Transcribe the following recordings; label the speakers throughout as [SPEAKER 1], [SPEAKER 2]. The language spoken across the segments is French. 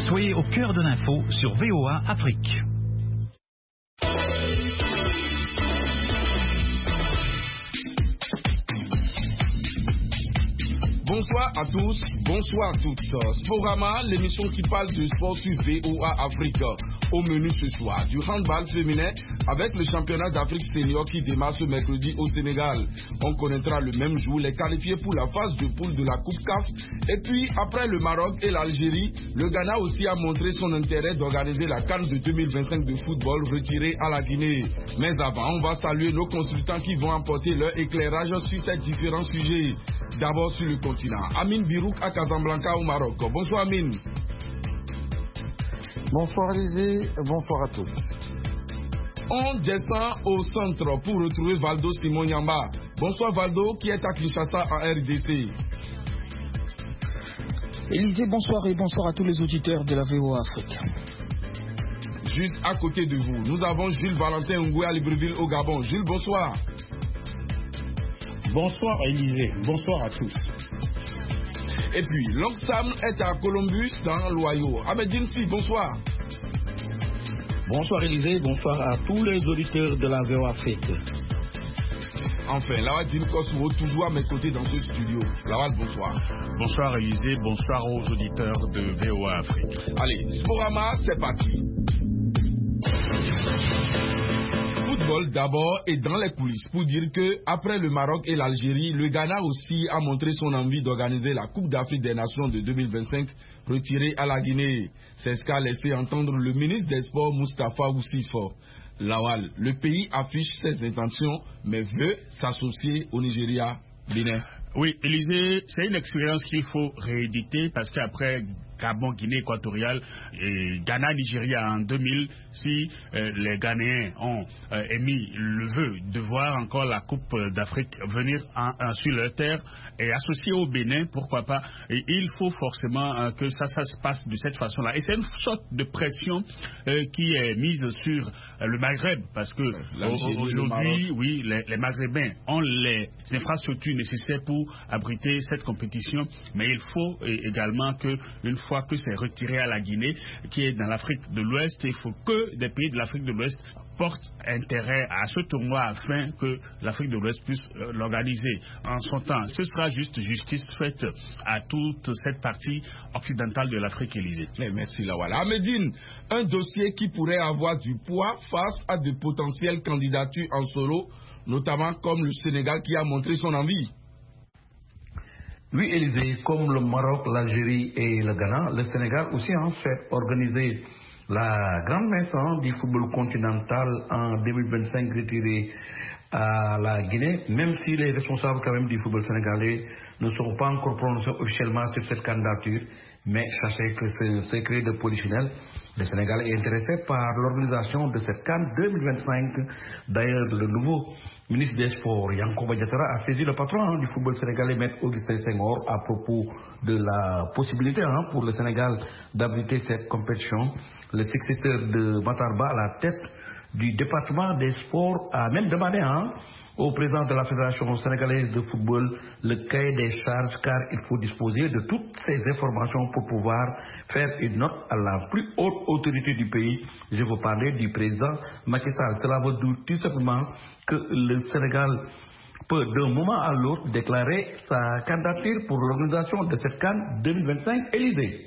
[SPEAKER 1] Soyez au cœur de l'info sur VOA Afrique.
[SPEAKER 2] Bonsoir à tous, bonsoir à toutes. Sporama, l'émission qui parle de sport sur VOA Afrique. Au menu ce soir, du handball féminin avec le championnat d'Afrique senior qui démarre ce mercredi au Sénégal. On connaîtra le même jour les qualifiés pour la phase de poule de la Coupe CAF. Et puis, après le Maroc et l'Algérie, le Ghana aussi a montré son intérêt d'organiser la CAN de 2025 de football retirée à la Guinée. Mais avant, on va saluer nos consultants qui vont apporter leur éclairage sur ces différents sujets. D'abord sur le continent, Amine Birouk à Casablanca au Maroc. Bonsoir Amine.
[SPEAKER 3] Bonsoir Olivier, bonsoir à tous.
[SPEAKER 2] On descend au centre pour retrouver Valdo Simon-Yamba. Bonsoir Valdo qui est à Kinshasa en RDC.
[SPEAKER 4] Élisée, bonsoir et bonsoir à tous les auditeurs de la VOA Afrique.
[SPEAKER 2] Juste à côté de vous, nous avons Jules Valentin Ngoué à Libreville au Gabon. Jules, bonsoir.
[SPEAKER 5] Bonsoir Élisée, bonsoir à tous.
[SPEAKER 2] Et puis, Longsam est à Columbus dans l'Ohio. Ahmed Si, bonsoir.
[SPEAKER 6] Bonsoir Élisée, bonsoir à tous les auditeurs de la VOA Afrique.
[SPEAKER 2] Enfin, Lawal Jim Koswo, toujours à mes côtés dans ce studio. Lawal, bonsoir.
[SPEAKER 7] Bonsoir Élisée, bonsoir aux auditeurs de VOA Afrique.
[SPEAKER 2] Allez, Sporama, c'est parti. Football d'abord et dans les coulisses pour dire que après le Maroc et l'Algérie, le Ghana aussi a montré son envie d'organiser la Coupe d'Afrique des Nations de 2025 retirée à la Guinée. C'est ce qu'a laissé entendre le ministre des Sports Moustapha Oussifo. Lawal, le pays affiche ses intentions mais veut s'associer au Nigeria, Bénin.
[SPEAKER 7] Oui, Élisée, c'est une expérience qu'il faut rééditer parce qu'après Gabon, Guinée équatoriale et Ghana, Nigeria en 2000, si les Ghanéens ont émis le vœu de voir encore la Coupe d'Afrique venir sur leur terre et associée au Bénin, pourquoi pas, et il faut forcément que ça se passe de cette façon-là. Et c'est une sorte de pression qui est mise sur le Maghreb parce que aujourd'hui, oui, les Maghrébins ont les infrastructures nécessaires pour abriter cette compétition, mais il faut également que, une fois que c'est retiré à la Guinée, qui est dans l'Afrique de l'Ouest, il faut que des pays de l'Afrique de l'Ouest portent intérêt à ce tournoi afin que l'Afrique de l'Ouest puisse l'organiser en son temps. Ce sera juste justice faite à toute cette partie occidentale de l'Afrique, Élysée.
[SPEAKER 2] Merci Lawal. Ahmedine, un dossier qui pourrait avoir du poids face à de potentielles candidatures en solo, notamment comme le Sénégal qui a montré son envie.
[SPEAKER 8] Oui, Élysée, comme le Maroc, l'Algérie et le Ghana, le Sénégal aussi a fait organiser la grande messe du football continental en 2025 retiré à la Guinée, même si les responsables quand même du football sénégalais ne sont pas encore prononcés officiellement sur cette candidature, mais sachez que c'est un secret de polichinelle. Le Sénégal est intéressé par l'organisation de cette CAN 2025. D'ailleurs, le nouveau ministre des Sports, Yankoba Diattara, a saisi le patron du football sénégalais, Maître Augustin Senghor, à propos de la possibilité pour le Sénégal d'abriter cette compétition. Le successeur de Matarba à la tête du département des sports a même demandé au président de la Fédération sénégalaise de football le cahier des charges, car il faut disposer de toutes ces informations pour pouvoir faire une note à la plus haute autorité du pays. Je veux parler du président Macky Sall. Cela veut dire tout simplement que le Sénégal peut d'un moment à l'autre déclarer sa candidature pour l'organisation de cette CAN 2025 Élysée.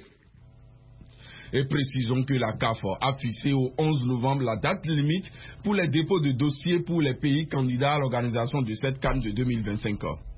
[SPEAKER 2] Et précisons que la CAF a fixé au 11 novembre la date limite pour les dépôts de dossiers pour les pays candidats à l'organisation de cette CAN de 2025.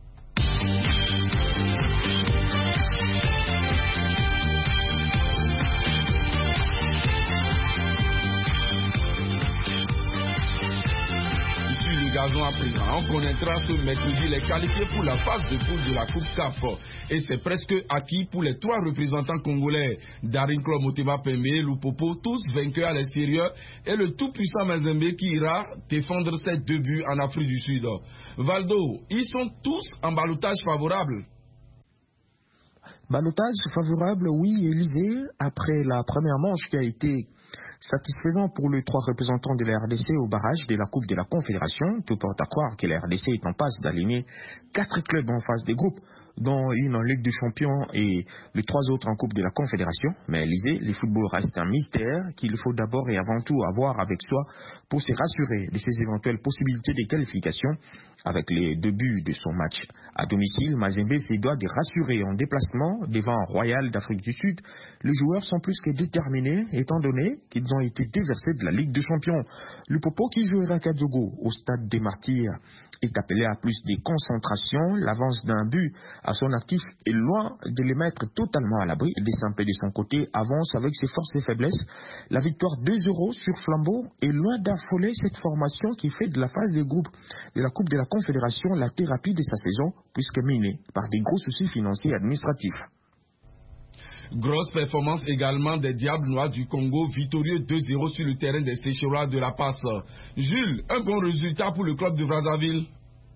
[SPEAKER 2] Gazon à présent. On connaîtra ce mercredi les qualifiés pour la phase de poule de la Coupe CAF. Et c'est presque acquis pour les 3 représentants congolais. Darin Klo Motema Pembe, Lupopo, tous vainqueurs à l'extérieur. Et le tout-puissant Mazembe qui ira défendre ses 2 buts en Afrique du Sud. Valdo, ils sont tous en ballottage favorable.
[SPEAKER 4] Ballottage favorable, oui, Élysée, après la première manche qui a été satisfaisant pour les 3 représentants de la RDC au barrage de la Coupe de la Confédération. Tout porte à croire que la RDC est en passe d'aligner 4 clubs en phase des groupes dont une en Ligue des Champions et les 3 autres en Coupe de la Confédération. Mais Élysée, le football reste un mystère qu'il faut d'abord et avant tout avoir avec soi pour se rassurer de ses éventuelles possibilités de qualification. Avec les 2 buts de son match à domicile, Mazembe se doit de rassurer en déplacement devant Royal d'Afrique du Sud. Les joueurs sont plus que déterminés étant donné qu'ils ont été déversés de la Ligue des Champions. Le Popo qui jouera Kadjogo au stade des Martyrs est appelé à plus de concentration. L'avance d'un but à son actif est loin de les mettre totalement à l'abri. Desampé de son côté avance avec ses forces et faiblesses. La victoire 2-0 sur Flambeau est loin d'affoler cette formation qui fait de la phase des groupes de la Coupe de la Confédération la thérapie de sa saison, puisque minée par des gros soucis financiers et administratifs.
[SPEAKER 2] Grosse performance également des Diables Noirs du Congo, victorieux 2-0 sur le terrain des Séchérois de la Passe. Jules, un bon résultat pour le club de Brazzaville.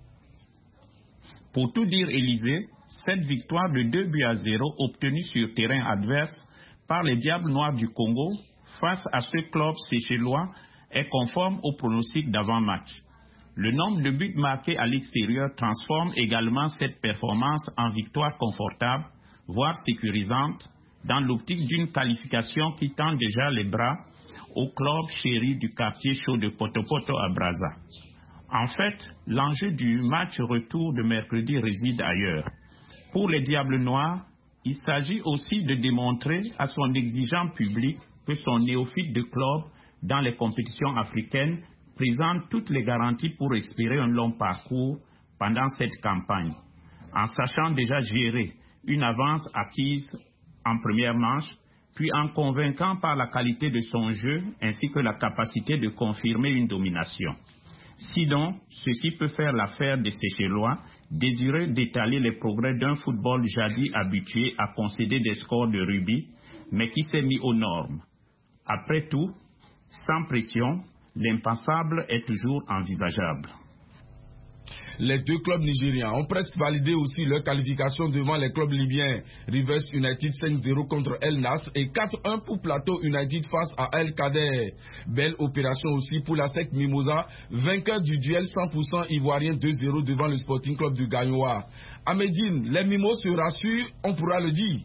[SPEAKER 9] Pour tout dire, Élysée, cette victoire de 2-0 obtenue sur terrain adverse par les Diables Noirs du Congo face à ce club séchellois est conforme au pronostic d'avant-match. Le nombre de buts marqués à l'extérieur transforme également cette performance en victoire confortable, voire sécurisante, dans l'optique d'une qualification qui tend déjà les bras au club chéri du quartier chaud de Potopoto à Brazza. En fait, l'enjeu du match retour de mercredi réside ailleurs. Pour les Diables Noirs, il s'agit aussi de démontrer à son exigeant public que son néophyte de club dans les compétitions africaines présente toutes les garanties pour espérer un long parcours pendant cette campagne, en sachant déjà gérer une avance acquise en première manche, puis en convainquant par la qualité de son jeu ainsi que la capacité de confirmer une domination. Sinon, ceci peut faire l'affaire des Séchellois, désireux d'étaler les progrès d'un football jadis habitué à concéder des scores de rugby, mais qui s'est mis aux normes. Après tout, sans pression, l'impensable est toujours envisageable.
[SPEAKER 2] Les 2 clubs nigériens ont presque validé aussi leur qualification devant les clubs libyens. Rivers United 5-0 contre El Nasr et 4-1 pour Plateau United face à El Kader. Belle opération aussi pour la SEC Mimosa, vainqueur du duel 100% ivoirien 2-0 devant le Sporting Club du Gagnoa. À Médine, les Mimos se rassurent, on pourra le dire.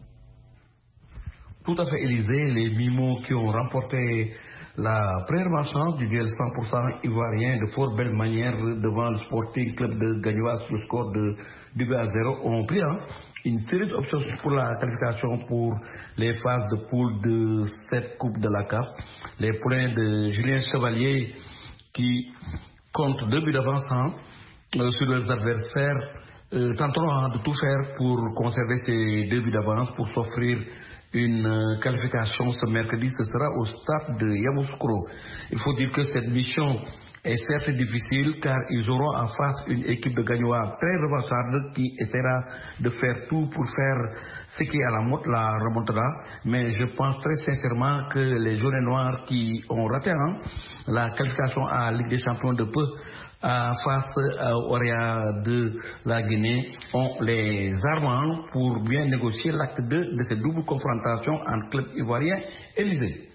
[SPEAKER 8] Tout à fait, Élysée, les Mimos qui ont remporté la première manche du duel 100% ivoirien de fort belle manière devant le Sporting Club de Gagnoa sur le score de 2-0 ont pris une série d'options pour la qualification pour les phases de poule de cette Coupe de la CAF. Les poulains de Julien Chevalier qui comptent 2 buts d'avance sur leurs adversaires tenteront de tout faire pour conserver ces 2 buts d'avance pour s'offrir une qualification ce mercredi. Ce sera au stade de Yamoussoukro. Il faut dire que cette mission est certes difficile car ils auront en face une équipe de Gagnoa très revancharde qui essaiera de faire tout pour faire ce qui est à la mode, la remontera. Mais je pense très sincèrement que les jaunes et noirs qui ont raté la qualification à la Ligue des Champions de peu face au Oria de la Guinée ont les armes pour bien négocier l'acte 2 de cette double confrontation entre club ivoirien et Élysée.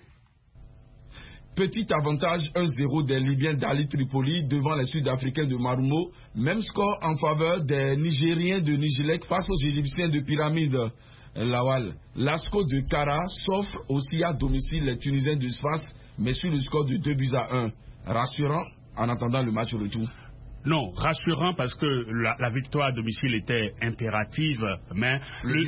[SPEAKER 2] Petit avantage 1-0 des Libyens d'Ali Tripoli devant les Sud-Africains de Marumo. Même score en faveur des Nigériens de Nijilek face aux Égyptiens de Pyramide. Lawal, l'ASCO de Kara s'offre aussi à domicile les Tunisiens de Sfax, mais sur le score de 2-1. Rassurant en attendant le match retour.
[SPEAKER 7] Non, rassurant parce que la victoire à domicile était impérative, mais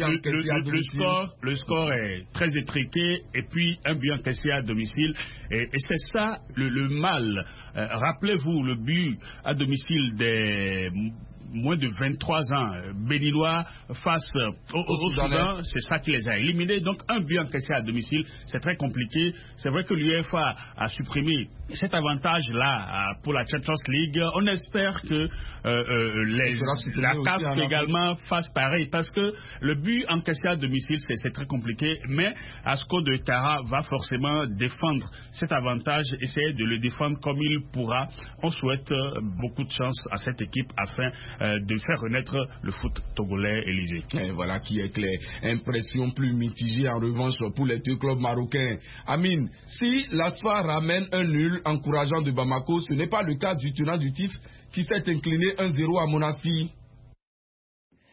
[SPEAKER 7] le score est très étriqué et puis un but encaissé à domicile et c'est ça le mal. Rappelez-vous le but à domicile des moins de 23 ans, béninois face au Soudan, c'est ça qui les a éliminés. Donc un but encaissé à domicile, c'est très compliqué. C'est vrai que l'UEFA a supprimé cet avantage-là pour la Champions League. On espère que la CAF également fasse pareil, parce que le but encaissé à domicile, c'est très compliqué, mais Asco de Tara va forcément défendre cet avantage, essayer de le défendre comme il pourra. On souhaite beaucoup de chance à cette équipe afin de faire renaître le foot togolais Élysée.
[SPEAKER 2] Et voilà qui est clair. Impression plus mitigée en revanche pour les 2 clubs marocains. Amine, si l'ASFA ramène un nul encourageant de Bamako, ce n'est pas le cas du tenant du titre qui s'est incliné 1-0 à Monastir.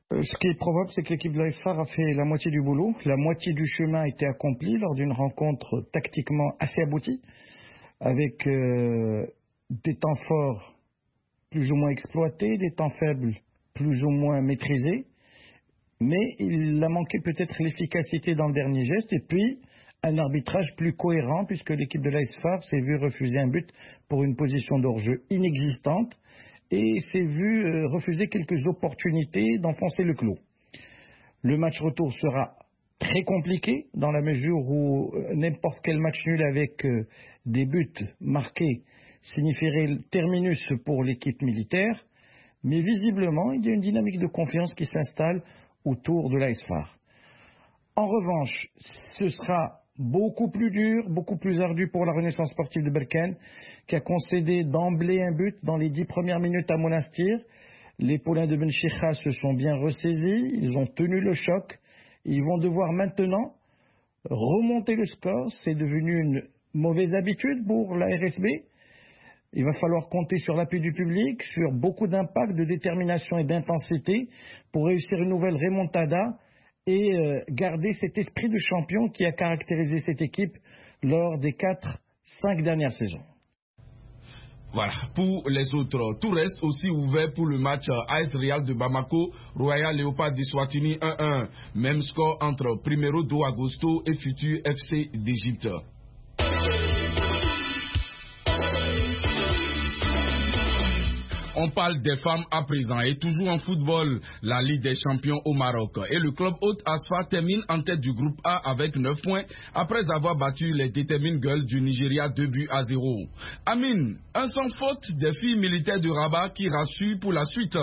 [SPEAKER 3] Ce qui est probable, c'est que l'équipe de l'AS FAR a fait la moitié du boulot. La moitié du chemin a été accomplie lors d'une rencontre tactiquement assez aboutie, avec des temps forts plus ou moins exploités, des temps faibles plus ou moins maîtrisés. Mais il a manqué peut-être l'efficacité dans le dernier geste et puis un arbitrage plus cohérent puisque l'équipe de l'AS FAR s'est vue refuser un but pour une position d'hors-jeu inexistante et s'est vu refuser quelques opportunités d'enfoncer le clou. Le match retour sera très compliqué dans la mesure où n'importe quel match nul avec des buts marqués signifierait le terminus pour l'équipe militaire, mais visiblement il y a une dynamique de confiance qui s'installe autour de l'AS FAR. En revanche, ce sera beaucoup plus dur, beaucoup plus ardu pour la Renaissance sportive de Berkane, qui a concédé d'emblée un but dans les 10 premières minutes à Monastir. Les Paulins de Benchikha se sont bien ressaisis, ils ont tenu le choc. Ils vont devoir maintenant remonter le score. C'est devenu une mauvaise habitude pour la RSB. Il va falloir compter sur l'appui du public, sur beaucoup d'impact, de détermination et d'intensité pour réussir une nouvelle remontada et garder cet esprit de champion qui a caractérisé cette équipe lors des 4-5 dernières saisons.
[SPEAKER 2] Voilà, pour les autres, tout reste aussi ouvert pour le match AS Real de Bamako, Royal Léopard d'Eswatini 1-1. Même score entre Primero do Agosto et Futur FC d'Égypte. On parle des femmes à présent et toujours en football, la Ligue des champions au Maroc. Et le club hôte Asfa termine en tête du groupe A avec 9 points après avoir battu les Determine Girls du Nigeria 2-0. Amine, un sans faute des filles militaires de Rabat qui rassure pour la suite.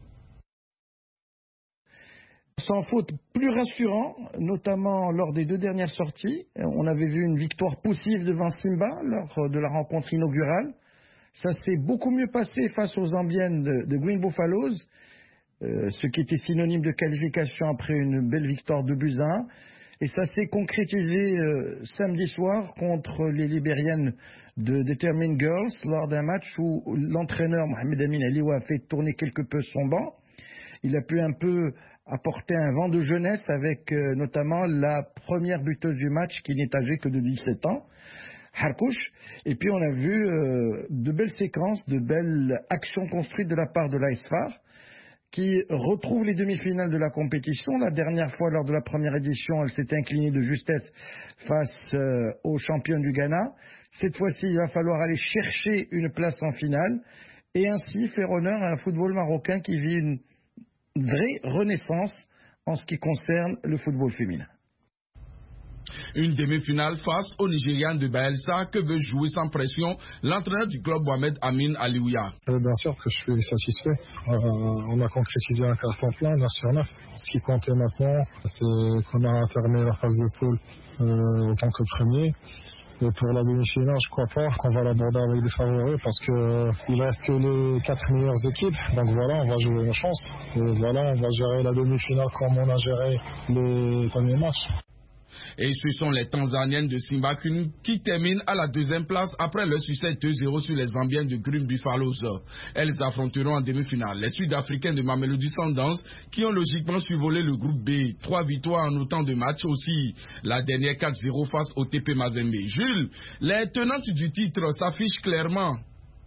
[SPEAKER 3] Sans faute plus rassurant, notamment lors des 2 dernières sorties. On avait vu une victoire poussive devant Simba lors de la rencontre inaugurale. Ça s'est beaucoup mieux passé face aux Zambiennes de Green Buffaloes, ce qui était synonyme de qualification après une belle victoire de buts à 1. Et ça s'est concrétisé samedi soir contre les Libériennes de Determined Girls lors d'un match où l'entraîneur Mohamed Amin Aliwa a fait tourner quelque peu son banc. Il a pu un peu apporter un vent de jeunesse avec notamment la première buteuse du match qui n'est âgée que de 17 ans. Harkouch, et puis on a vu de belles séquences, de belles actions construites de la part de l'AS FAR qui retrouve les demi-finales de la compétition. La dernière fois, lors de la première édition, elle s'est inclinée de justesse face aux championnes du Ghana. Cette fois-ci, il va falloir aller chercher une place en finale et ainsi faire honneur à un football marocain qui vit une vraie renaissance en ce qui concerne le football féminin.
[SPEAKER 2] Une demi-finale face au Nigérian de Baelsa que veut jouer sans pression l'entraîneur du club Mohamed Amin Aliouya.
[SPEAKER 10] Bien sûr que je suis satisfait. On a concrétisé un carton plein, 9 sur 9. Ce qui comptait maintenant, c'est qu'on a terminé la phase de poule en tant que premier. Et pour la demi-finale, je crois pas qu'on va l'aborder avec des favoris parce qu'il reste que les 4 meilleures équipes. Donc voilà, on va jouer nos chances. Et voilà, on va gérer la demi-finale comme on a géré les premiers matchs.
[SPEAKER 2] Et ce sont les Tanzaniennes de Simba qui terminent à la 2e place après leur succès 2-0 sur les Zambiennes de Green Buffaloes. Elles affronteront en demi-finale les Sud-Africaines de Mamelodi Sundowns qui ont logiquement survolé le groupe B. 3 victoires en autant de matchs aussi. La dernière 4-0 face au TP Mazembe. Jules, les tenantes du titre s'affichent clairement.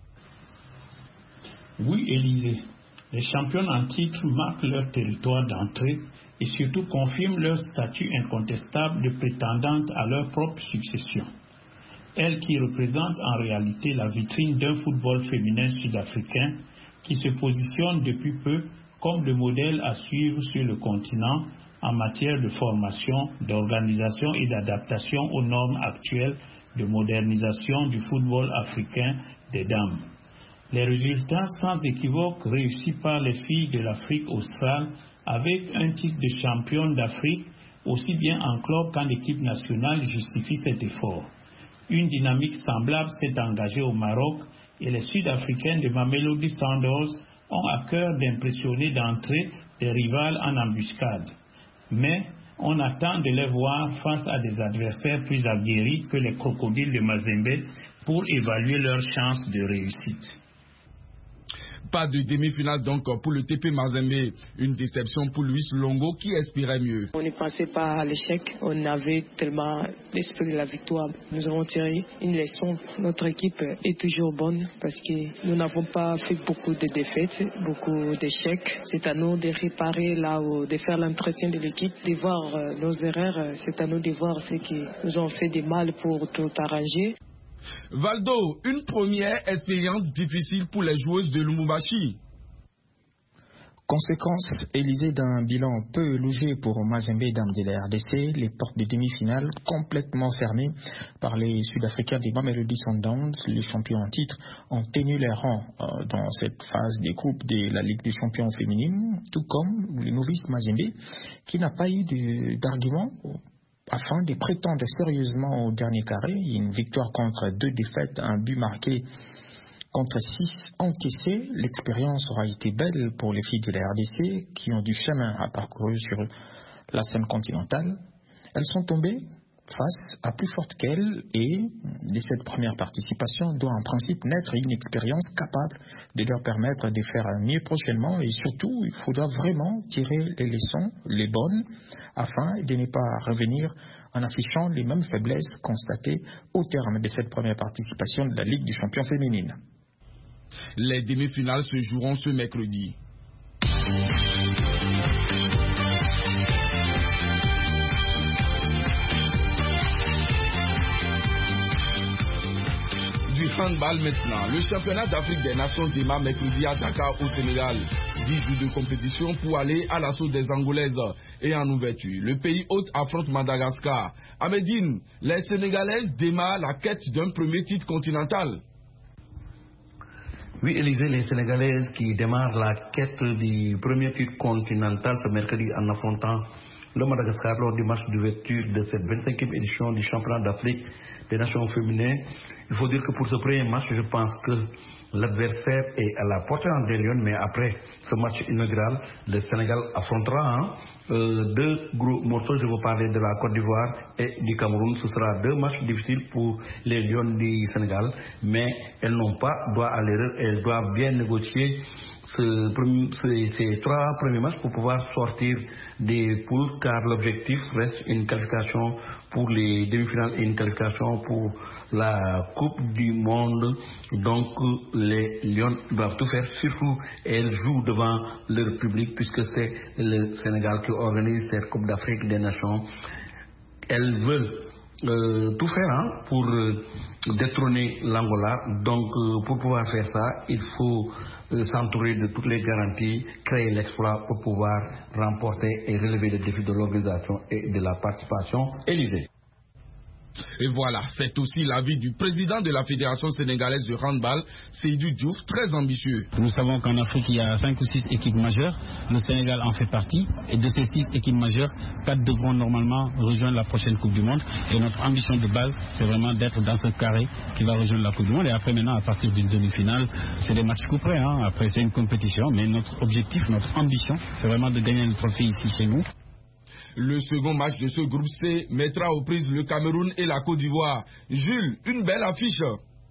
[SPEAKER 5] Oui, Élisée. Les championnes en titre marquent leur territoire d'entrée et surtout confirment leur statut incontestable de prétendantes à leur propre succession. Elles qui représentent en réalité la vitrine d'un football féminin sud-africain qui se positionne depuis peu comme le modèle à suivre sur le continent en matière de formation, d'organisation et d'adaptation aux normes actuelles de modernisation du football africain des dames. Les résultats sans équivoque réussis par les filles de l'Afrique australe avec un titre de championne d'Afrique aussi bien en club qu'en équipe nationale justifient cet effort. Une dynamique semblable s'est engagée au Maroc et les Sud-Africaines de Mamelodi Sundowns ont à cœur d'impressionner d'entrée des rivales en embuscade. Mais on attend de les voir face à des adversaires plus aguerris que les crocodiles de Mazembe pour évaluer leurs chances de réussite.
[SPEAKER 2] Pas de demi-finale donc pour le TP Mazembe. Une déception pour Luis Longo qui espérait mieux.
[SPEAKER 11] On ne pensait pas à l'échec. On avait tellement l'esprit de la victoire. Nous avons tiré une leçon. Notre équipe est toujours bonne parce que nous n'avons pas fait beaucoup de défaites, beaucoup d'échecs. C'est à nous de réparer là où, de faire l'entretien de l'équipe, de voir nos erreurs. C'est à nous de voir ce qui nous ont fait de mal pour tout arranger.
[SPEAKER 2] Valdo, une première expérience difficile pour les joueuses de Lubumbashi.
[SPEAKER 4] Conséquence, Élysée, d'un bilan peu élogé pour Mazembe et Dames de la RDC, les portes de demi-finale complètement fermées par les Sud-Africains des Mamelodi Sundowns. Les champions en titre ont tenu les rangs dans cette phase des groupes de la Ligue des champions féminines, tout comme le novice Mazembe, qui n'a pas eu d'argument afin de prétendre sérieusement au dernier carré. Une victoire contre 2 défaites, un but marqué contre 6 encaissés. L'expérience aura été belle pour les filles de la RDC qui ont du chemin à parcourir sur la scène continentale. Elles sont tombées face à plus forte qu'elles et de cette première participation doit en principe naître une expérience capable de leur permettre de faire mieux prochainement, et surtout il faudra vraiment tirer les leçons, les bonnes, afin de ne pas revenir en affichant les mêmes faiblesses constatées au terme de cette première participation de la Ligue des champions féminines.
[SPEAKER 2] Les demi-finales se joueront ce mercredi. Du handball maintenant. Le championnat d'Afrique des Nations démarre mercredi à Dakar au Sénégal. 10 jours de compétition pour aller à l'assaut des Angolaises. Et en ouverture, le pays hôte affronte Madagascar. À Médine, les Sénégalaises démarrent la quête d'un premier titre continental.
[SPEAKER 8] Oui, Élysée, les Sénégalaises qui démarrent la quête du premier titre continental ce mercredi en affrontant le Madagascar lors du match d'ouverture de cette 25e édition du championnat d'Afrique des Nations féminines. Il faut dire que pour ce premier match, je pense que l'adversaire est à la portée des Lions, mais après ce match inaugural, le Sénégal affrontera 2 gros morceaux. Je vous parler de la Côte d'Ivoire et du Cameroun. Ce sera 2 matchs difficiles pour les Lions du Sénégal, mais elles n'ont pas droit à l'erreur. Elles doivent bien négocier ces 3 premiers matchs pour pouvoir sortir des poules, car l'objectif reste une qualification pour les demi-finales et une qualification pour la Coupe du Monde. Donc les Lions doivent tout faire, surtout elles jouent devant leur public puisque c'est le Sénégal qui organise cette Coupe d'Afrique des Nations. Elles veulent tout faire pour détrôner l'Angola. Donc pour pouvoir faire ça, il faut s'entourer de toutes les garanties, créer l'exploit pour pouvoir remporter et relever les défis de l'organisation et de la participation. Élysée.
[SPEAKER 2] Et voilà, c'est aussi l'avis du président de la Fédération sénégalaise de handball, Seydou Diouf, très ambitieux.
[SPEAKER 12] Nous savons qu'en Afrique, il y a 5 ou 6 équipes majeures. Le Sénégal en fait partie. Et de ces 6 équipes majeures, 4 devront normalement rejoindre la prochaine Coupe du Monde. Et notre ambition de base, c'est vraiment d'être dans ce carré qui va rejoindre la Coupe du Monde. Et après, maintenant, à partir d'une demi-finale, c'est des matchs couperés. Après, c'est une compétition. Mais notre objectif, notre ambition, c'est vraiment de gagner le trophée ici chez nous.
[SPEAKER 2] Le second match de ce groupe C mettra aux prises le Cameroun et la Côte d'Ivoire. Jules, une belle affiche.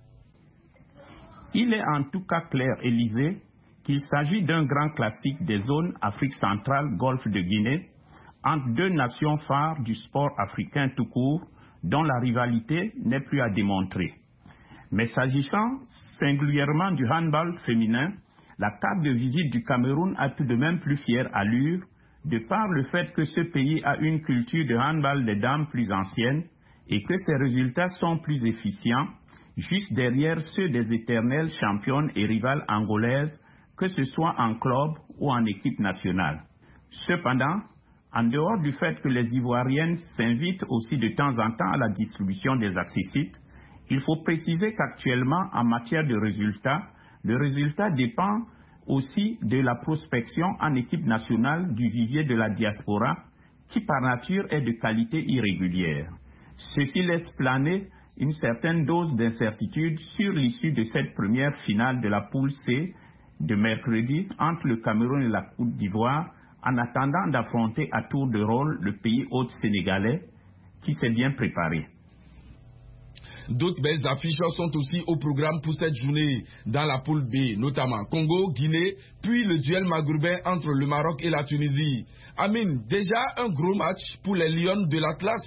[SPEAKER 9] Il est en tout cas clair, Élysée, qu'il s'agit d'un grand classique des zones Afrique centrale, Golfe de Guinée, entre 2 nations phares du sport africain tout court, dont la rivalité n'est plus à démontrer. Mais s'agissant singulièrement du handball féminin, la carte de visite du Cameroun a tout de même plus fière allure, de par le fait que ce pays a une culture de handball des dames plus ancienne et que ses résultats sont plus efficients, juste derrière ceux des éternelles championnes et rivales angolaises, que ce soit en club ou en équipe nationale. Cependant, en dehors du fait que les Ivoiriennes s'invitent aussi de temps en temps à la distribution des accessites, il faut préciser qu'actuellement, en matière de résultats, le résultat dépend aussi de la prospection en équipe nationale du vivier de la diaspora, qui par nature est de qualité irrégulière. Ceci laisse planer une certaine dose d'incertitude sur l'issue de cette première finale de la poule C de mercredi entre le Cameroun et la Côte d'Ivoire, en attendant d'affronter à tour de rôle le pays hôte sénégalais qui s'est bien préparé.
[SPEAKER 2] D'autres belles affiches sont aussi au programme pour cette journée dans la poule B, notamment Congo, Guinée, puis le duel maghrébin entre le Maroc et la Tunisie. Amine, déjà un gros match pour les Lions de l'Atlas.